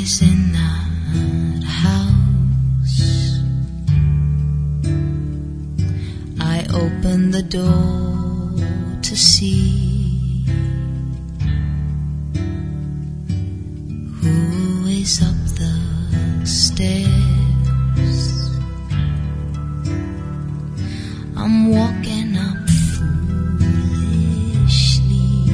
is in that house. I open the door to see who is up the stairs. I'm walking up foolishly,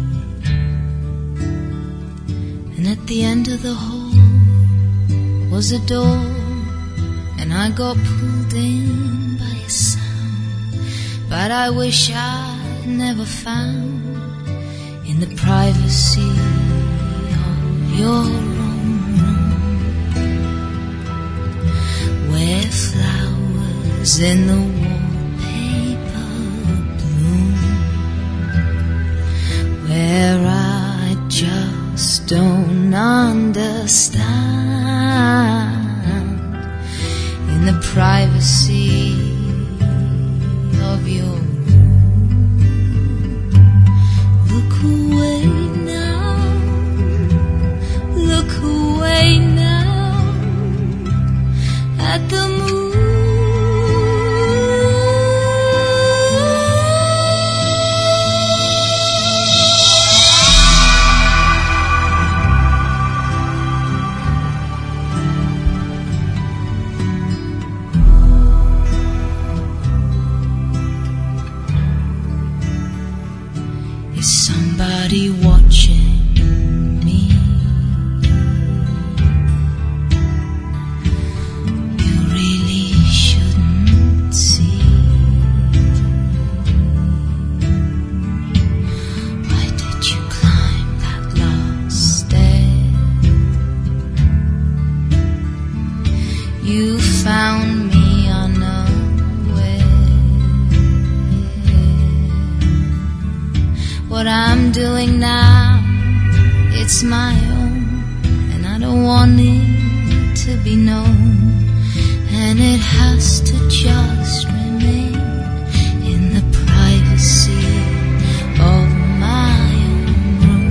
and at the end of the hall was a door, and I got pulled in by a sound, but I wish I'd never found in the privacy of your own room, where flowers in the wallpaper bloom, where I just don't understand, in the privacy of your room. Look away now, look away now at the moon. Is somebody watching me? You really shouldn't see. Why did you climb that last stair? You found me unaware. What I'm doing now, it's my own, and I don't want it to be known, and it has to just remain in the privacy of my own room,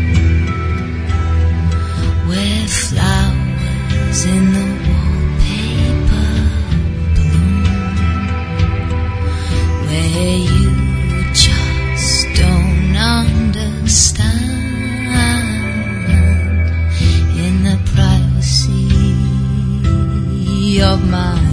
where flowers in the wallpaper bloom, where you just don't understand, in the privacy of my